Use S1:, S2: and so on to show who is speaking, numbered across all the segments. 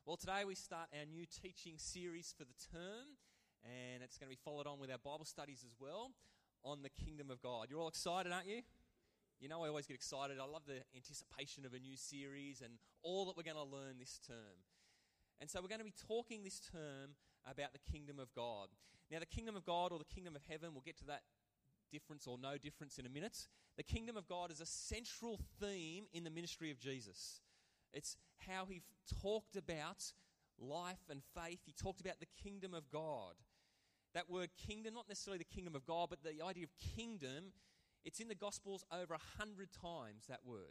S1: Well, today we start our new teaching series for the term, and it's going to be followed on with our Bible studies as well on the kingdom of God. You're all excited, aren't you? You know I always get excited. I love the anticipation of a new series and all that we're going to learn this term. And so we're going to be talking this term about the kingdom of God. Now, the kingdom of God or the kingdom of heaven, we'll get to that difference or no difference in a minute. The kingdom of God is a central theme in the ministry of Jesus. It's how he talked about life and faith. He talked about the kingdom of God. That word kingdom, not necessarily the kingdom of God, but the idea of kingdom, it's in the Gospels over 100 times, that word.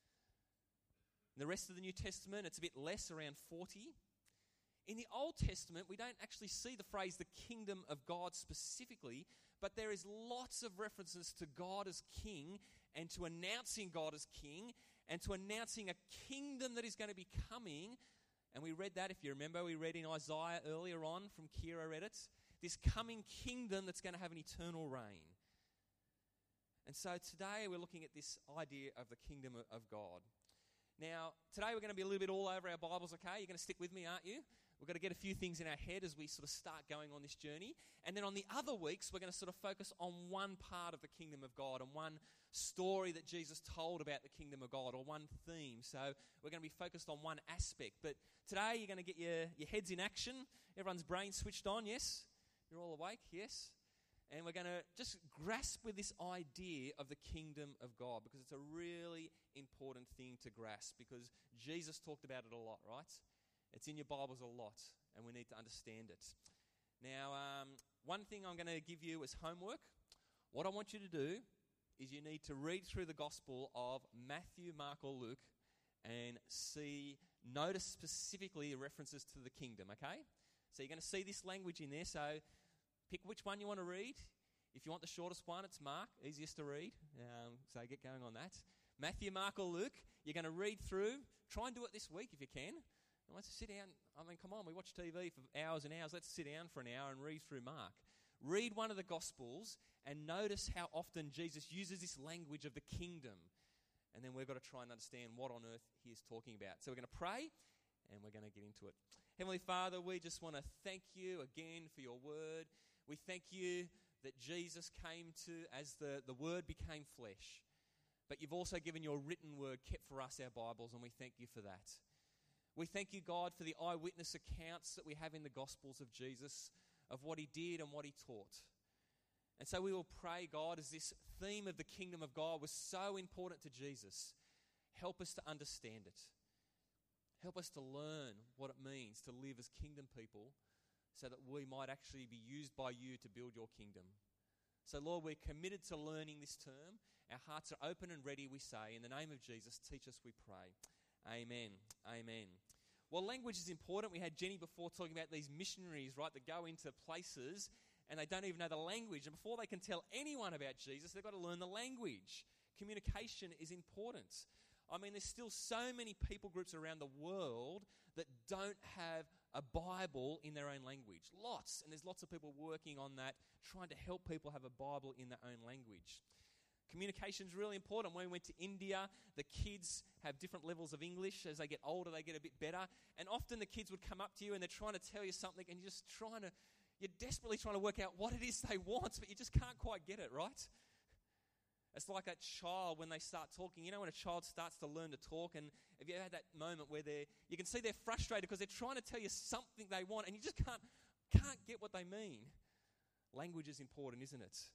S1: In the rest of the New Testament, it's a bit less, around 40. In the Old Testament, we don't actually see the phrase the kingdom of God specifically, but there is lots of references to God as king and to announcing God as king and to announcing a kingdom that is going to be coming. And we read that, if you remember, we read in Isaiah earlier on from Kira read it, this coming kingdom that's going to have an eternal reign. And so today we're looking at this idea of the kingdom of God. Now, today we're going to be a little bit all over our Bibles, okay? You're going to stick with me, aren't you? We've got to get a few things in our head as we sort of start going on this journey. And then on the other weeks, we're going to sort of focus on one part of the kingdom of God and one story that Jesus told about the kingdom of God or one theme. So we're going to be focused on one aspect. But today you're going to get your heads in action. Everyone's brain switched on, yes? You're all awake, yes? And we're going to just grasp with this idea of the kingdom of God because it's a really important thing to grasp because Jesus talked about it a lot, right? It's in your Bibles a lot, and we need to understand it. Now, one thing I'm going to give you as homework, what I want you to do is you need to read through the Gospel of Matthew, Mark, or Luke and notice specifically the references to the kingdom, okay? So you're going to see this language in there, so pick which one you want to read. If you want the shortest one, it's Mark, easiest to read, so get going on that. Matthew, Mark, or Luke, you're going to read through. Try and do it this week if you can. And let's sit down. I mean, come on, we watch TV for hours and hours. Let's sit down for an hour and read through Mark. Read one of the Gospels and notice how often Jesus uses this language of the kingdom. And then we've got to try and understand what on earth he is talking about. So we're going to pray and we're going to get into it. Heavenly Father, we just want to thank you again for your word. We thank you that Jesus came as the word became flesh. But you've also given your written word kept for us, our Bibles, and we thank you for that. We thank you, God, for the eyewitness accounts that we have in the Gospels of Jesus, of what he did and what he taught. And so we will pray, God, as this theme of the kingdom of God was so important to Jesus, help us to understand it. Help us to learn what it means to live as kingdom people so that we might actually be used by you to build your kingdom. So, Lord, we're committed to learning this term. Our hearts are open and ready, we say. In the name of Jesus, teach us, we pray. Amen. Amen. Well, language is important. We had Jenny before talking about these missionaries, right, that go into places and they don't even know the language. And before they can tell anyone about Jesus, they've got to learn the language. Communication is important. I mean, there's still so many people groups around the world that don't have a Bible in their own language. Lots. And there's lots of people working on that, trying to help people have a Bible in their own language. Communication is really important. When we went to India, the kids have different levels of English. As they get older, they get a bit better. And often the kids would come up to you and they're trying to tell you something and you're desperately trying to work out what it is they want, but you just can't quite get it, right? It's like a child when they start talking. You know when a child starts to learn to talk, and have you ever had that moment where you can see they're frustrated because they're trying to tell you something they want and you just can't get what they mean? Language is important, isn't it?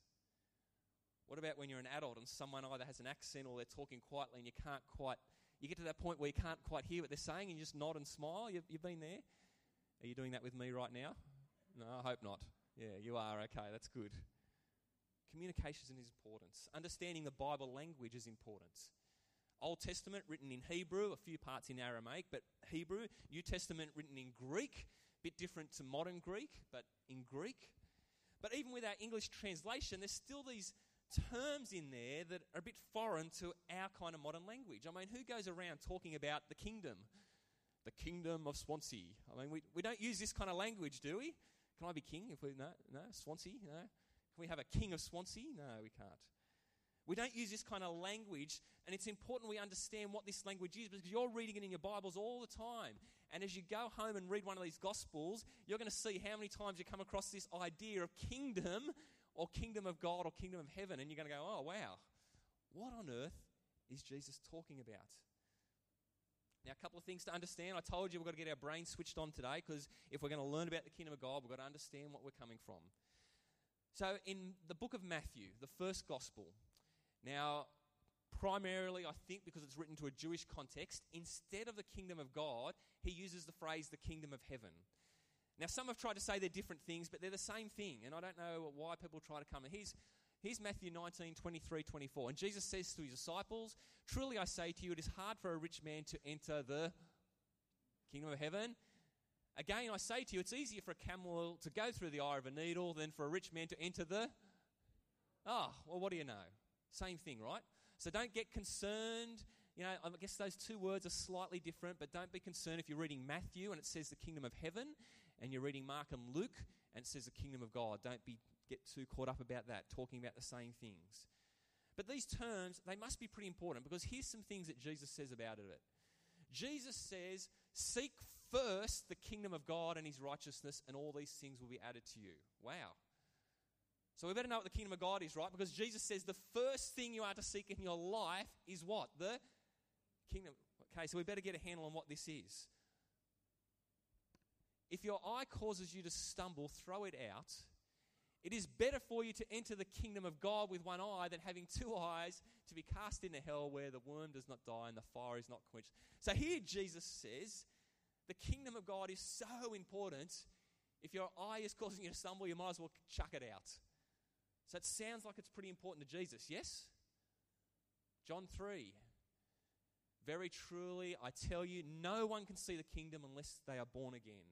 S1: What about when you're an adult and someone either has an accent or they're talking quietly and you get to that point where you can't quite hear what they're saying and you just nod and smile? You've been there? Are you doing that with me right now? No, I hope not. Yeah, you are. Okay, that's good. Communication is important. Understanding the Bible language is important. Old Testament written in Hebrew, a few parts in Aramaic, but Hebrew. New Testament written in Greek, a bit different to modern Greek, but in Greek. But even with our English translation, there's still these terms in there that are a bit foreign to our kind of modern language. I mean, who goes around talking about the kingdom? The kingdom of Swansea. I mean, we don't use this kind of language, do we? Can I be king if we... No, Swansea, no. Can we have a king of Swansea? No, we can't. We don't use this kind of language, and it's important we understand what this language is because you're reading it in your Bibles all the time. And as you go home and read one of these Gospels, you're going to see how many times you come across this idea of kingdom or kingdom of God or kingdom of heaven, and you're going to go, oh, wow, what on earth is Jesus talking about? Now, a couple of things to understand. I told you we've got to get our brains switched on today because if we're going to learn about the kingdom of God, we've got to understand what we're coming from. So in the book of Matthew, the first gospel, now primarily I think because it's written to a Jewish context, instead of the kingdom of God, he uses the phrase the kingdom of heaven. Now some have tried to say they're different things, but they're the same thing, and I don't know why people try to come. Here's Matthew 19, 23, 24. And Jesus says to his disciples, "Truly I say to you, it is hard for a rich man to enter the kingdom of heaven. Again, I say to you, it's easier for a camel to go through the eye of a needle than for a rich man to enter the..." Oh, well, what do you know? Same thing, right? So don't get concerned. You know, I guess those two words are slightly different, but don't be concerned if you're reading Matthew and it says the kingdom of heaven, and you're reading Mark and Luke and it says the kingdom of God. Don't get too caught up about that, talking about the same things. But these terms, they must be pretty important because here's some things that Jesus says about it. Jesus says, seek first the kingdom of God and his righteousness, and all these things will be added to you. Wow. So we better know what the kingdom of God is, right? Because Jesus says the first thing you are to seek in your life is what? The kingdom. Okay, so we better get a handle on what this is. If your eye causes you to stumble, throw it out. It is better for you to enter the kingdom of God with one eye than having two eyes to be cast into hell where the worm does not die and the fire is not quenched. So here Jesus says the kingdom of God is so important. If your eye is causing you to stumble, you might as well chuck it out. So it sounds like it's pretty important to Jesus, yes? John 3. Very truly, I tell you, no one can see the kingdom unless they are born again.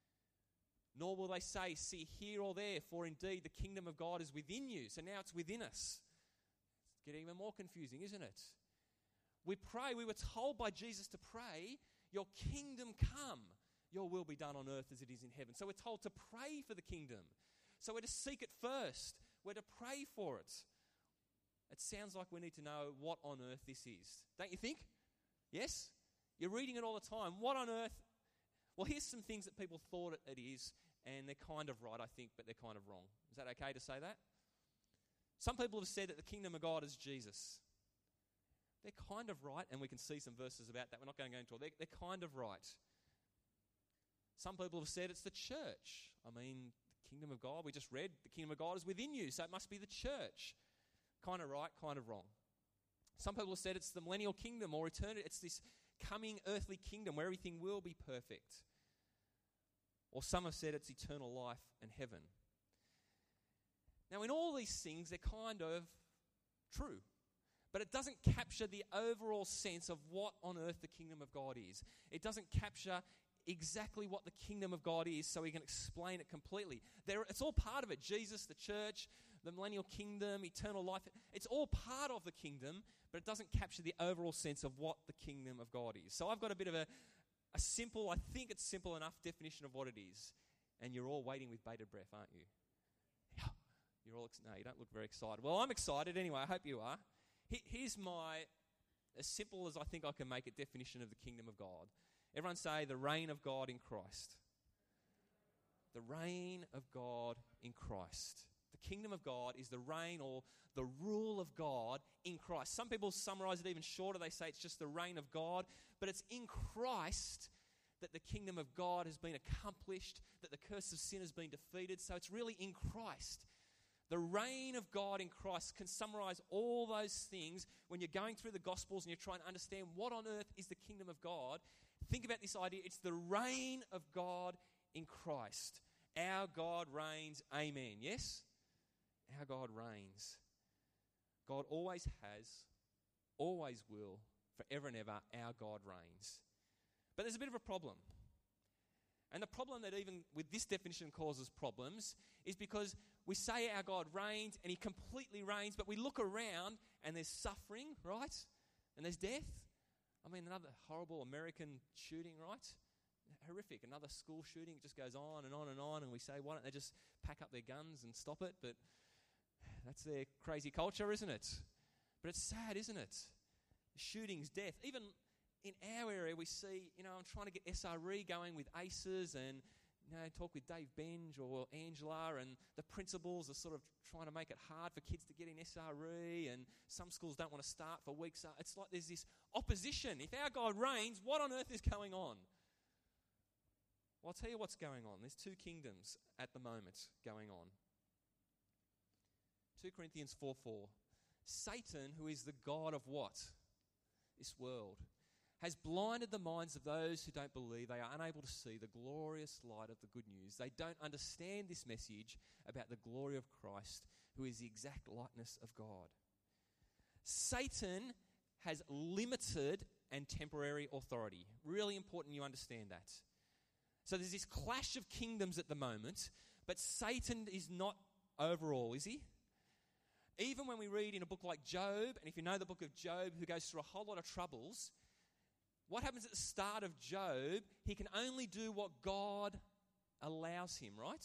S1: Nor will they say, see here or there, for indeed the kingdom of God is within you. So now it's within us. It's getting even more confusing, isn't it? We pray, we were told by Jesus to pray, your kingdom come, your will be done on earth as it is in heaven. So we're told to pray for the kingdom. So we're to seek it first. We're to pray for it. It sounds like we need to know what on earth this is. Don't you think? Yes? You're reading it all the time. What on earth? Well, here's some things that people thought it is, and they're kind of right, I think, but they're kind of wrong. Is that okay to say that? Some people have said that the kingdom of God is Jesus. They're kind of right, and we can see some verses about that. We're not going to go into it. They're kind of right. Some people have said it's the church. I mean, the kingdom of God, we just read, the kingdom of God is within you, so it must be the church. Kind of right, kind of wrong. Some people have said it's the millennial kingdom or eternity. It's this coming earthly kingdom where everything will be perfect. Or some have said it's eternal life and heaven. Now, in all these things, they're kind of true. But it doesn't capture the overall sense of what on earth the kingdom of God is. It doesn't capture exactly what the kingdom of God is so we can explain it completely. It's all part of it. Jesus, the church, the millennial kingdom, eternal life. It's all part of the kingdom, but it doesn't capture the overall sense of what the kingdom of God is. So I've got a bit of a simple, I think it's simple enough definition of what it is. And you're all waiting with bated breath, aren't you? You're all, no, you don't look very excited. Well, I'm excited anyway. I hope you are. Here's my, as simple as I think I can make it, definition of the kingdom of God. Everyone say the reign of God in Christ. The reign of God in Christ. The kingdom of God is the reign or the rule of God in Christ. Some people summarize it even shorter. They say it's just the reign of God. But it's in Christ that the kingdom of God has been accomplished, that the curse of sin has been defeated. So it's really in Christ. The reign of God in Christ can summarize all those things. When you're going through the Gospels and you're trying to understand what on earth is the kingdom of God, think about this idea. It's the reign of God in Christ. Our God reigns. Amen. Yes? Our God reigns. God always has, always will, forever and ever, our God reigns. But there's a bit of a problem. And the problem that even with this definition causes problems is because we say our God reigns and he completely reigns, but we look around and there's suffering, right? And there's death. I mean, another horrible American shooting, right? Horrific. Another school shooting. It just goes on and on and on. And we say, why don't they just pack up their guns and stop it? But that's their crazy culture, isn't it? But it's sad, isn't it? Shootings, death. Even in our area, we see, I'm trying to get SRE going with ACES and, talk with Dave Benj or Angela, and the principals are sort of trying to make it hard for kids to get in SRE, and some schools don't want to start for weeks. It's like there's this opposition. If our God reigns, what on earth is going on? Well, I'll tell you what's going on. There's two kingdoms at the moment going on. 2 Corinthians 4:4. Satan, who is the god of what? This world, has blinded the minds of those who don't believe. They are unable to see the glorious light of the good news. They don't understand this message about the glory of Christ, who is the exact likeness of God. Satan has limited and temporary authority. Really important you understand that. So there's this clash of kingdoms at the moment, but Satan is not overall, is he? Even when we read in a book like Job, and if you know the book of Job, who goes through a whole lot of troubles, what happens at the start of Job? He can only do what God allows him, right?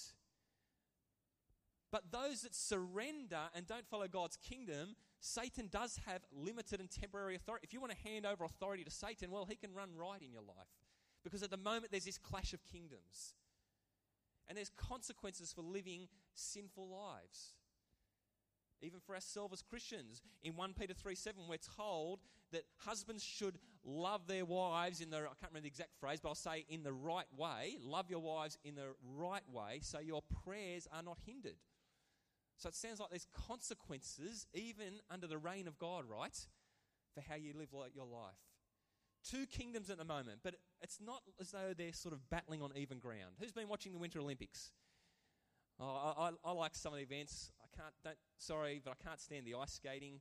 S1: But those that surrender and don't follow God's kingdom, Satan does have limited and temporary authority. If you want to hand over authority to Satan, well, he can run riot in your life. Because at the moment there's this clash of kingdoms. And there's consequences for living sinful lives. Even for ourselves as Christians. In 1 Peter 3:7, we're told that husbands should love their wives I can't remember the exact phrase, but I'll say in the right way. Love your wives in the right way so your prayers are not hindered. So it sounds like there's consequences even under the reign of God, right? For how you live your life. Two kingdoms at the moment, but it's not as though they're sort of battling on even ground. Who's been watching the Winter Olympics? Oh, I like some of the events. But I can't stand the ice skating.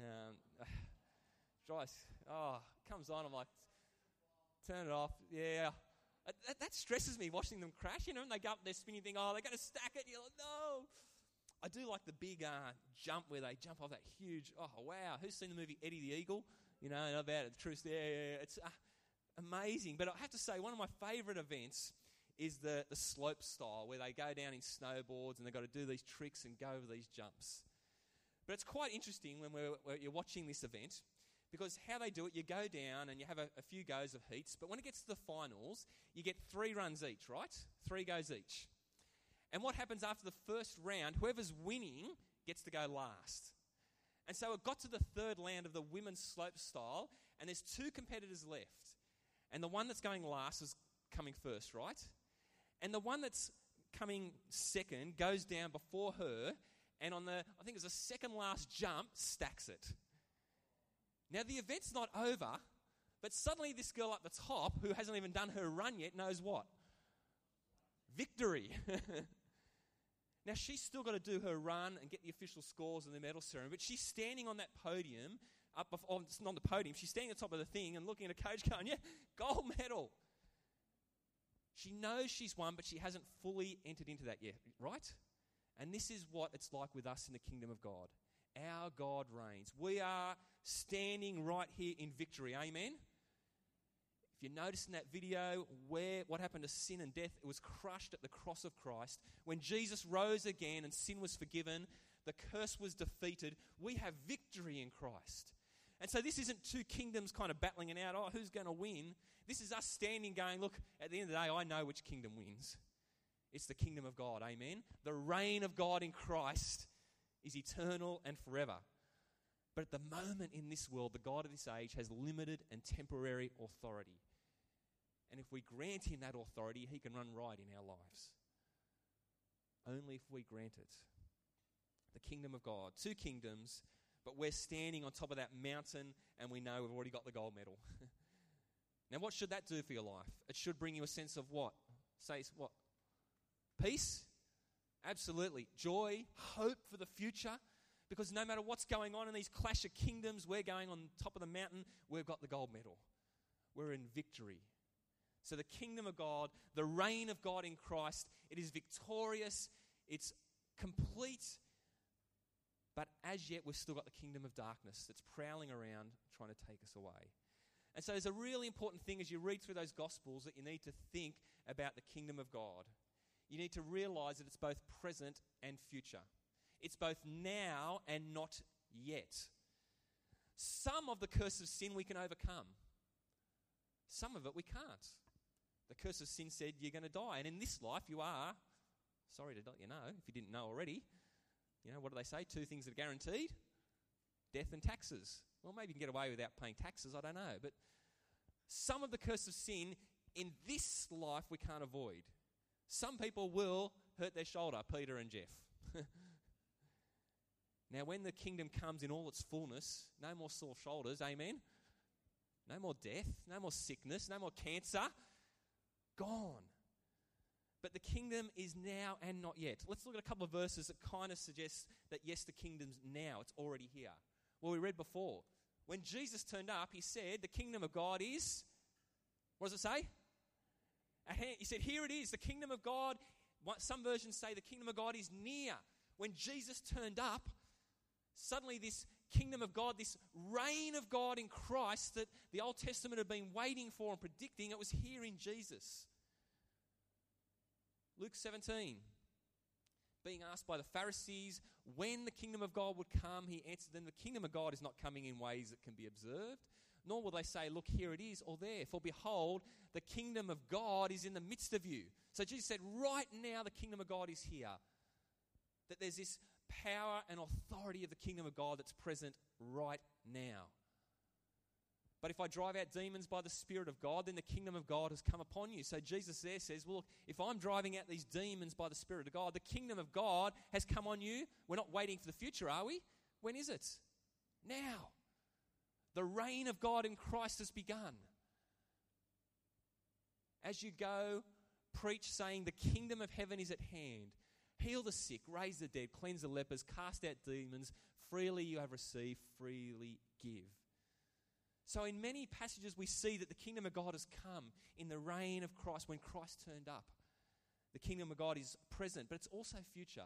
S1: Comes on, I'm like, turn it off. Yeah. That stresses me, watching them crash, and they go up there spinning, thing, they're going to stack it, and you're like, no. I do like the big jump where they jump off that huge, wow. Who's seen the movie Eddie the Eagle? About it, the truth. Yeah. It's amazing. But I have to say, one of my favourite events is the slope style, where they go down in snowboards and they've got to do these tricks and go over these jumps. But it's quite interesting when you're watching this event, because how they do it, you go down and you have a few goes of heats, but when it gets to the finals, you get 3 runs each, right? 3 goes each. And what happens after the first round, whoever's winning gets to go last. And so it got to the third round of the women's slope style, and there's 2 competitors left. And the one that's going last is coming first, right? And the one that's coming second goes down before her, and on I think it's the second last jump, stacks it. Now the event's not over, but suddenly this girl up the top, who hasn't even done her run yet, knows what? Victory. Now she's still got to do her run and get the official scores and the medal ceremony, but she's standing on that podium, it's not on the podium, she's standing on top of the thing and looking at a coach going, yeah, gold medal. She knows she's won, but she hasn't fully entered into that yet, right? And this is what it's like with us in the kingdom of God. Our God reigns. We are standing right here in victory. Amen? If you notice in that video what happened to sin and death, it was crushed at the cross of Christ. When Jesus rose again and sin was forgiven, the curse was defeated. We have victory in Christ. And so this isn't 2 kingdoms kind of battling it out, who's going to win? This is us standing going, look, at the end of the day, I know which kingdom wins. It's the kingdom of God, amen? The reign of God in Christ is eternal and forever. But at the moment in this world, the God of this age has limited and temporary authority. And if we grant him that authority, he can run riot in our lives. Only if we grant it. The kingdom of God. 2 kingdoms, but we're standing on top of that mountain and we know we've already got the gold medal. Now, what should that do for your life? It should bring you a sense of what? Say what? Peace? Absolutely. Joy, hope for the future. Because no matter what's going on in these clash of kingdoms, we're going on top of the mountain, we've got the gold medal. We're in victory. So the kingdom of God, the reign of God in Christ, it is victorious, it's complete, but as yet we've still got the kingdom of darkness that's prowling around trying to take us away. And so there's a really important thing as you read through those Gospels that you need to think about the kingdom of God. You need to realize that it's both present and future. It's both now and not yet. Some of the curse of sin we can overcome. Some of it we can't. The curse of sin said you're going to die. And in this life you are, sorry to let you know, if you didn't know already, what do they say? 2 things that are guaranteed: death and taxes. Well, maybe you can get away without paying taxes, I don't know. But some of the curse of sin in this life we can't avoid. Some people will hurt their shoulder, Peter and Jeff. Now, when the kingdom comes in all its fullness, no more sore shoulders, amen? No more death, no more sickness, no more cancer. Gone. But the kingdom is now and not yet. Let's look at a couple of verses that kind of suggest that, yes, the kingdom's now. It's already here. Well, we read before. When Jesus turned up, he said, the kingdom of God is, what does it say? He said, here it is, the kingdom of God. Some versions say the kingdom of God is near. When Jesus turned up, suddenly this kingdom of God, this reign of God in Christ that the Old Testament had been waiting for and predicting, it was here in Jesus. Luke 17, being asked by the Pharisees when the kingdom of God would come, he answered them, the kingdom of God is not coming in ways that can be observed, nor will they say, look, here it is, or there. For behold, the kingdom of God is in the midst of you. So Jesus said, right now the kingdom of God is here. That there's this power and authority of the kingdom of God that's present right now. But if I drive out demons by the Spirit of God, then the kingdom of God has come upon you. So Jesus there says, well, look, if I'm driving out these demons by the Spirit of God, the kingdom of God has come on you. We're not waiting for the future, are we? When is it? Now. The reign of God in Christ has begun. As you go, preach saying the kingdom of heaven is at hand. Heal the sick, raise the dead, cleanse the lepers, cast out demons. Freely you have received, freely give. So in many passages we see that the kingdom of God has come in the reign of Christ when Christ turned up. The kingdom of God is present, but it's also future.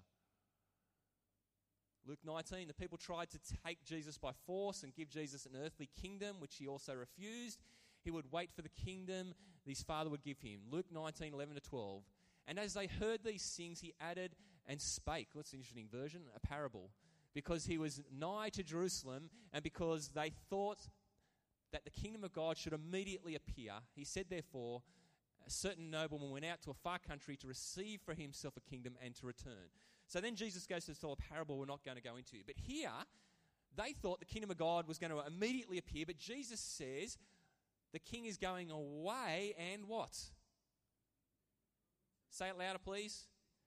S1: Luke 19, the people tried to take Jesus by force and give Jesus an earthly kingdom, which he also refused. He would wait for the kingdom that his Father would give him. Luke 19, 11 to 12. And as they heard these things, he added and spake. What's an interesting version? A parable. Because he was nigh to Jerusalem and because they thought that the kingdom of God should immediately appear, he said, therefore, a certain nobleman went out to a far country to receive for himself a kingdom and to return. So then Jesus goes to tell a parable we're not going to go into. But here, they thought the kingdom of God was going to immediately appear, but Jesus says the king is going away and what? Say it louder, please.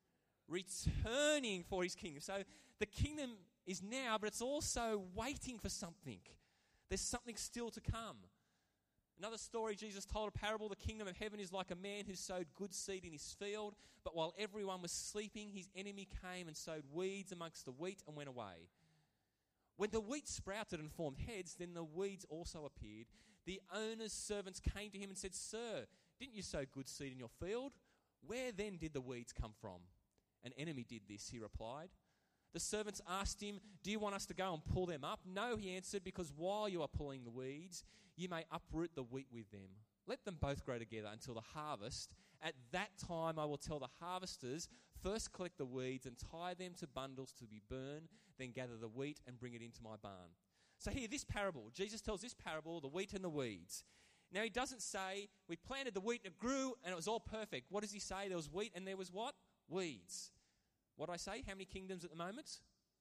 S1: Returning for his kingdom. So the kingdom is now, but it's also waiting for something. There's something still to come. Another story Jesus told, a parable, the kingdom of heaven is like a man who sowed good seed in his field, but while everyone was sleeping, his enemy came and sowed weeds amongst the wheat and went away. When the wheat sprouted and formed heads, then the weeds also appeared. The owner's servants came to him and said, Sir, didn't you sow good seed in your field? Where then did the weeds come from? An enemy did this, he replied. The servants asked him, Do you want us to go and pull them up? No, he answered, because while you are pulling the weeds, you may uproot the wheat with them. Let them both grow together until the harvest. At that time I will tell the harvesters, first collect the weeds and tie them to bundles to be burned, then gather the wheat and bring it into my barn. So here, this parable, Jesus tells this parable, the wheat and the weeds. Now he doesn't say, we planted the wheat and it grew and it was all perfect. What does he say? There was wheat and there was what? Weeds. What do I say? How many kingdoms at the moment?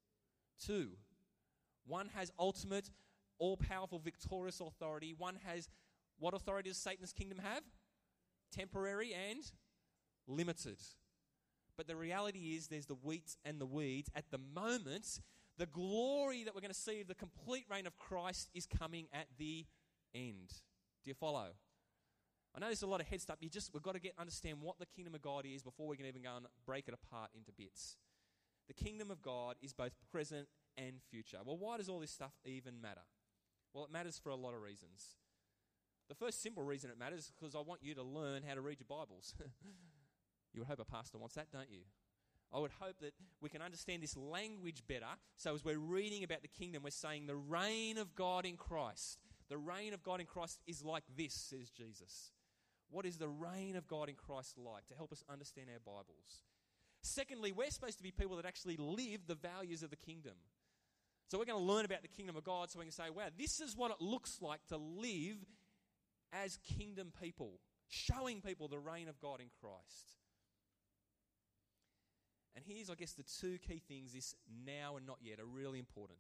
S1: 2. One has ultimate, all-powerful, victorious authority. One has, what authority does Satan's kingdom have? Temporary and limited. But the reality is there's the wheat and the weeds. At the moment, the glory that we're going to see of the complete reign of Christ is coming at the end. Do you follow? I know there's a lot of head stuff. We've got to understand what the kingdom of God is before we can even go and break it apart into bits. The kingdom of God is both present and future. Well, why does all this stuff even matter? Well, it matters for a lot of reasons. The first simple reason it matters is because I want you to learn how to read your Bibles. You would hope a pastor wants that, don't you? I would hope that we can understand this language better. So as we're reading about the kingdom, we're saying the reign of God in Christ. The reign of God in Christ is like this, says Jesus. What is the reign of God in Christ like? To help us understand our Bibles. Secondly, we're supposed to be people that actually live the values of the kingdom. So we're going to learn about the kingdom of God so we can say, wow, this is what it looks like to live as kingdom people, showing people the reign of God in Christ. And here's, I guess, the two key things, this now and not yet, are really important.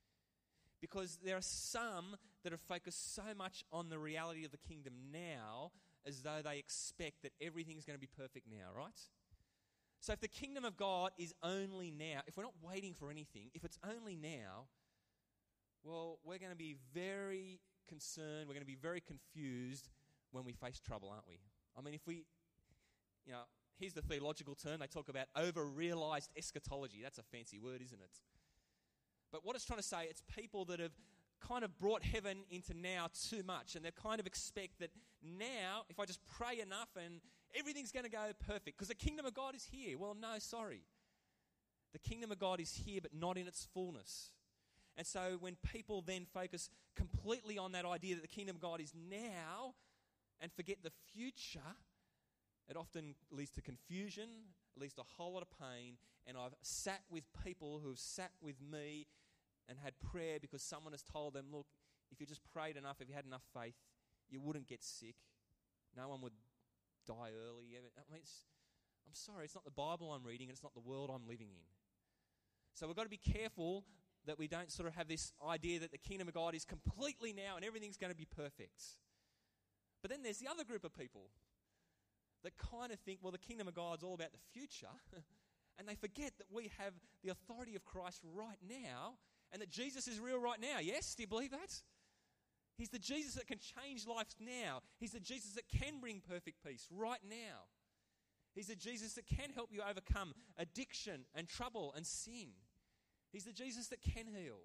S1: Because there are some that are focused so much on the reality of the kingdom now as though they expect that everything's going to be perfect now, right? So if the kingdom of God is only now, if we're not waiting for anything, if it's only now, well, we're going to be very concerned, we're going to be very confused when we face trouble, aren't we? I mean, if we, here's the theological term, they talk about over-realized eschatology. That's a fancy word, isn't it? But what it's trying to say, it's people that have kind of brought heaven into now too much, and they kind of expect that now, if I just pray enough and everything's going to go perfect, because the kingdom of God is here. Well, no, sorry. The kingdom of God is here, but not in its fullness. And so when people then focus completely on that idea that the kingdom of God is now and forget the future, it often leads to confusion, it leads to a whole lot of pain. And I've sat with people who have sat with me and had prayer because someone has told them, look, if you just prayed enough, if you had enough faith, you wouldn't get sick. No one would die early. I mean, I'm sorry, it's not the Bible I'm reading, and it's not the world I'm living in. So we've got to be careful that we don't sort of have this idea that the kingdom of God is completely now and everything's going to be perfect. But then there's the other group of people that kind of think, well, the kingdom of God's all about the future, and they forget that we have the authority of Christ right now, and that Jesus is real right now. Yes? Do you believe that? He's the Jesus that can change lives now. He's the Jesus that can bring perfect peace right now. He's the Jesus that can help you overcome addiction and trouble and sin. He's the Jesus that can heal.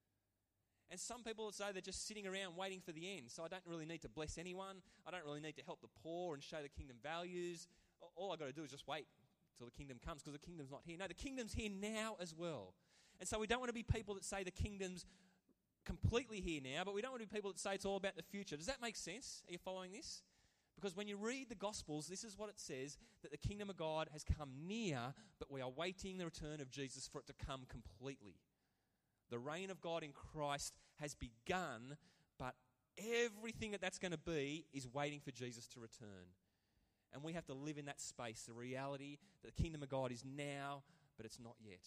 S1: And some people would say they're just sitting around waiting for the end. So I don't really need to bless anyone. I don't really need to help the poor and show the kingdom values. All I've got to do is just wait till the kingdom comes, because the kingdom's not here. No, the kingdom's here now as well. And so we don't want to be people that say the kingdom's completely here now, but we don't want to be people that say it's all about the future. Does that make sense? Are you following this? Because when you read the Gospels, this is what it says, that the kingdom of God has come near, but we are waiting the return of Jesus for it to come completely. The reign of God in Christ has begun, but everything that's going to be is waiting for Jesus to return. And we have to live in that space, the reality that the kingdom of God is now, but it's not yet.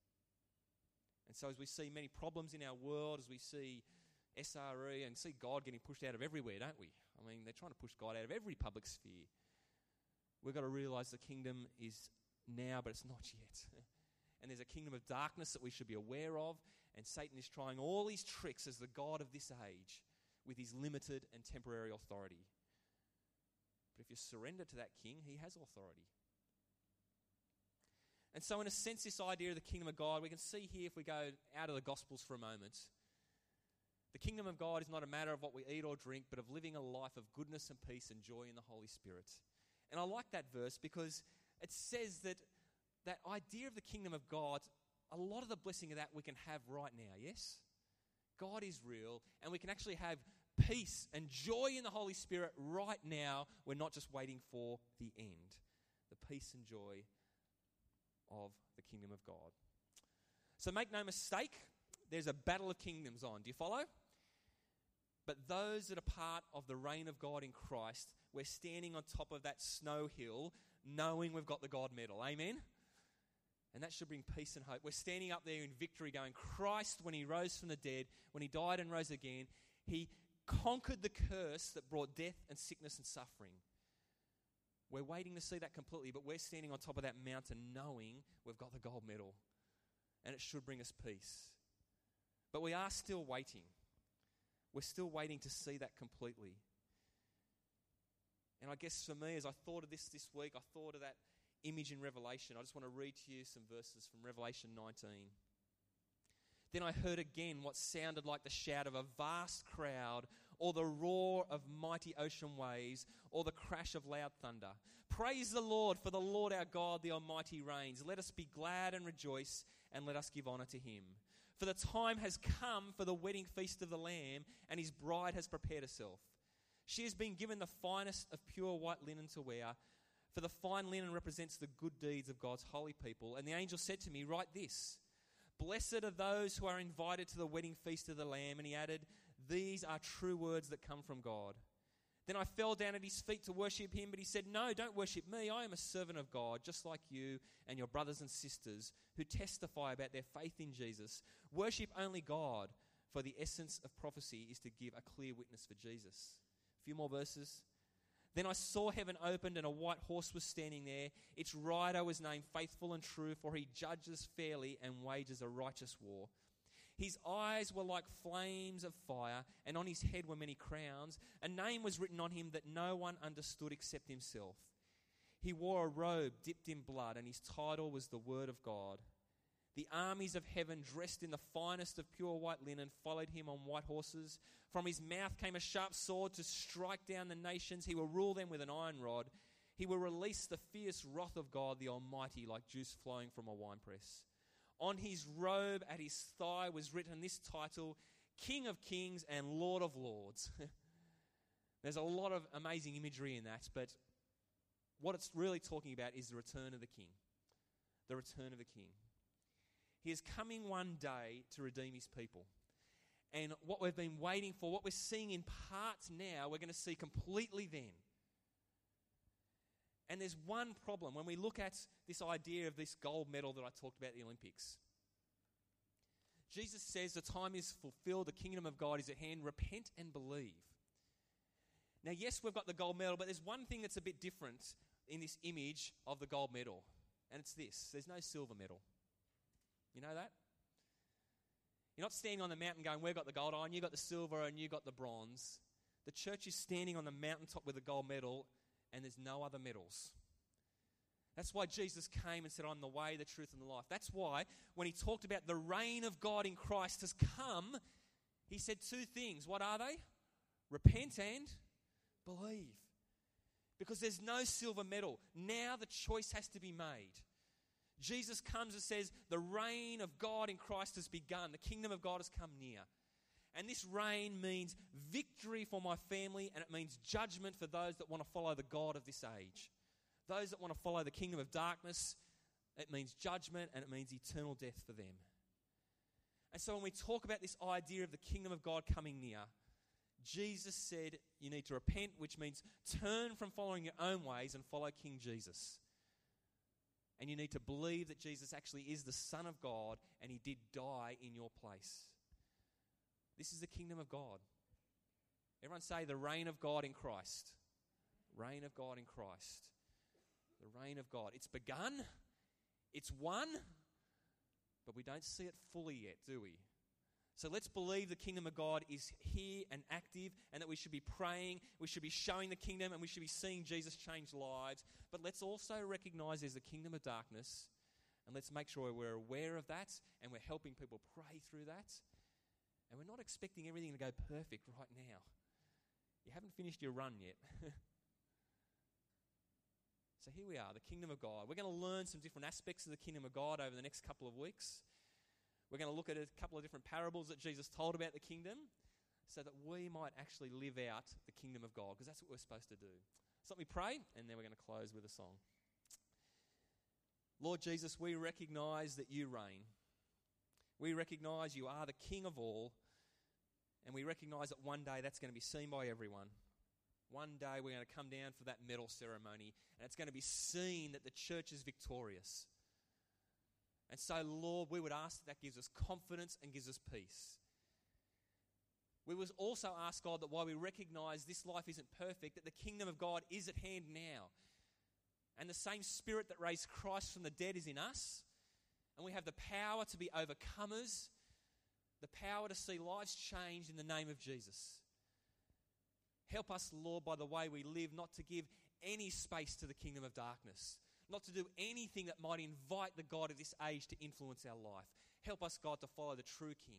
S1: And so as we see many problems in our world, as we see SRE and see God getting pushed out of everywhere, don't we? I mean, they're trying to push God out of every public sphere. We've got to realise the kingdom is now, but it's not yet. And there's a kingdom of darkness that we should be aware of, and Satan is trying all these tricks as the God of this age with his limited and temporary authority. But if you surrender to that king, he has authority. And so in a sense, this idea of the kingdom of God, we can see here if we go out of the Gospels for a moment, the kingdom of God is not a matter of what we eat or drink, but of living a life of goodness and peace and joy in the Holy Spirit. And I like that verse because it says that that idea of the kingdom of God, a lot of the blessing of that we can have right now, yes? God is real, and we can actually have peace and joy in the Holy Spirit right now. We're not just waiting for the end. The peace and joy of the kingdom of God. So make no mistake, there's a battle of kingdoms on. Do you follow? But those that are part of the reign of God in Christ, we're standing on top of that snow hill, knowing we've got the God medal. Amen? And that should bring peace and hope. We're standing up there in victory going, Christ, when he rose from the dead, when he died and rose again, he conquered the curse that brought death and sickness and suffering. We're waiting to see that completely, but we're standing on top of that mountain knowing we've got the gold medal. And it should bring us peace. But we are still waiting. We're still waiting to see that completely. And I guess for me, as I thought of this week, I thought of that image in Revelation. I just want to read to you some verses from Revelation 19. Then I heard again what sounded like the shout of a vast crowd, or the roar of mighty ocean waves, or the crash of loud thunder. Praise the Lord, for the Lord our God, the Almighty reigns. Let us be glad and rejoice, and let us give honor to him. For the time has come for the wedding feast of the Lamb, and his bride has prepared herself. She has been given the finest of pure white linen to wear, for the fine linen represents the good deeds of God's holy people. And the angel said to me, write this: Blessed are those who are invited to the wedding feast of the Lamb. And he added, these are true words that come from God. Then I fell down at his feet to worship him, but he said, no, don't worship me. I am a servant of God, just like you and your brothers and sisters who testify about their faith in Jesus. Worship only God, for the essence of prophecy is to give a clear witness for Jesus. A few more verses. Then I saw heaven opened and a white horse was standing there. Its rider was named Faithful and True, for he judges fairly and wages a righteous war. His eyes were like flames of fire, and on his head were many crowns. A name was written on him that no one understood except himself. He wore a robe dipped in blood, and his title was the Word of God. The armies of heaven, dressed in the finest of pure white linen, followed him on white horses. From his mouth came a sharp sword to strike down the nations. He will rule them with an iron rod. He will release the fierce wrath of God the Almighty like juice flowing from a winepress. On his robe at his thigh was written this title, King of Kings and Lord of Lords. There's a lot of amazing imagery in that, but what it's really talking about is the return of the King. The return of the King. He is coming one day to redeem his people. And what we've been waiting for, what we're seeing in parts now, we're going to see completely then. And there's one problem when we look at this idea of this gold medal that I talked about at the Olympics. Jesus says the time is fulfilled, the kingdom of God is at hand, repent and believe. Now, yes, we've got the gold medal, but there's one thing that's a bit different in this image of the gold medal, and it's this: there's no silver medal. You know that? You're not standing on the mountain going, we've got the gold iron, you got the silver, and you got the bronze. The church is standing on the mountaintop with a gold medal, and there's no other medals. That's why Jesus came and said, I'm the way, the truth, and the life. That's why when he talked about the reign of God in Christ has come, he said two things. What are they? Repent and believe. Because there's no silver medal. Now the choice has to be made. Jesus comes and says, the reign of God in Christ has begun. The kingdom of God has come near. And this reign means victory for my family, and it means judgment for those that want to follow the God of this age. Those that want to follow the kingdom of darkness, it means judgment, and it means eternal death for them. And so when we talk about this idea of the kingdom of God coming near, Jesus said you need to repent, which means turn from following your own ways and follow King Jesus. And you need to believe that Jesus actually is the Son of God and he did die in your place. This is the kingdom of God. Everyone say the reign of God in Christ. Reign of God in Christ. The reign of God. It's begun. It's won. But we don't see it fully yet, do we? So let's believe the kingdom of God is here and active, and that we should be praying, we should be showing the kingdom, and we should be seeing Jesus change lives. But let's also recognize there's a kingdom of darkness, and let's make sure we're aware of that, and we're helping people pray through that. And we're not expecting everything to go perfect right now. You haven't finished your run yet. So here we are, the kingdom of God. We're going to learn some different aspects of the kingdom of God over the next couple of weeks. We're going to look at a couple of different parables that Jesus told about the kingdom so that we might actually live out the kingdom of God, because that's what we're supposed to do. So let me pray, and then we're going to close with a song. Lord Jesus, we recognize that you reign. We recognize you are the King of all, and we recognize that one day that's going to be seen by everyone. One day we're going to come down for that medal ceremony, and it's going to be seen that the church is victorious. And so, Lord, we would ask that gives us confidence and gives us peace. We would also ask, God, that while we recognize this life isn't perfect, that the kingdom of God is at hand now. And the same Spirit that raised Christ from the dead is in us. And we have the power to be overcomers, the power to see lives changed in the name of Jesus. Help us, Lord, by the way we live, not to give any space to the kingdom of darkness, not to do anything that might invite the God of this age to influence our life. Help us, God, to follow the true King.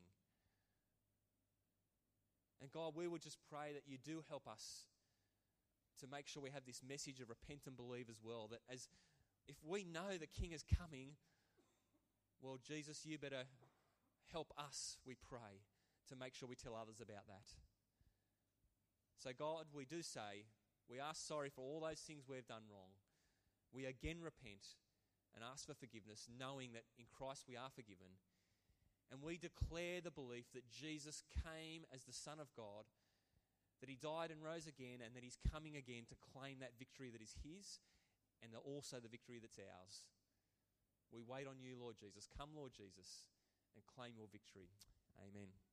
S1: And God, we would just pray that you do help us to make sure we have this message of repent and believe as well, that as if we know the King is coming, well, Jesus, you better help us, we pray, to make sure we tell others about that. So God, we do say, we are sorry for all those things we've done wrong. We again repent and ask for forgiveness, knowing that in Christ we are forgiven. And we declare the belief that Jesus came as the Son of God, that he died and rose again, and that he's coming again to claim that victory that is his, and also the victory that's ours. We wait on you, Lord Jesus. Come, Lord Jesus, and claim your victory. Amen.